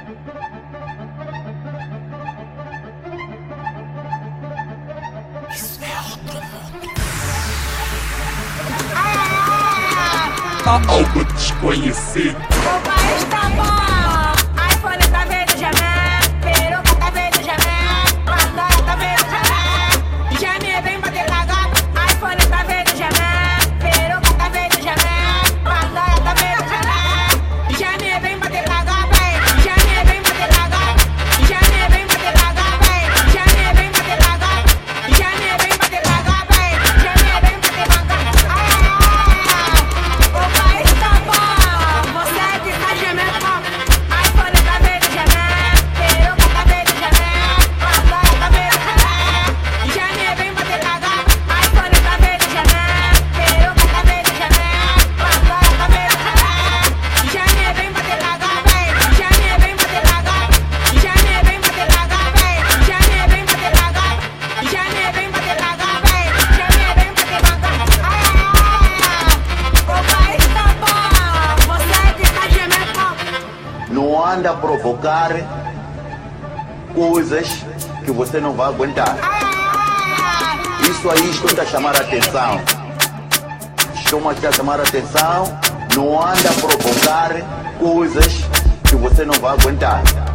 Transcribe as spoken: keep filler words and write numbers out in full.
Algo desconhecido. O país tá bom, iPhone tá vendo gemer, peruca tá vendo gemer, Pandora tá vendo gemer, geme vem bater na gata. iPhone tá vendo gemer, peruca tá vendo gemer, Pandora tá vendo gemer, geme vem bater na gata, geme vem bater na gata, geme vem bater na gata, geme vem bater na gata, geme vem bater na gata, geme vem bater na gata. O país tá bom, você que tá gemendo, iPhone tá vendo gemer, peruca tá vendo gemer, Pandora tá vendo gemer, geme vem bater na gata. iPhone tá vendo gemer, peruca tá vendo gemer, Pandora tá vendo gemer, geme vem bater na gata, geme vem bater na gata, geme vem bater na gata, geme vem bater na gata, geme vem bater na gata, geme vem bater na gata. O país tá bom, você que tá gemendo. Não anda a provocar coisas que você não vai aguentar. Isso aí estou a chamar a atenção. Estou a chamar a atenção. Não anda a provocar coisas que você não vai aguentar.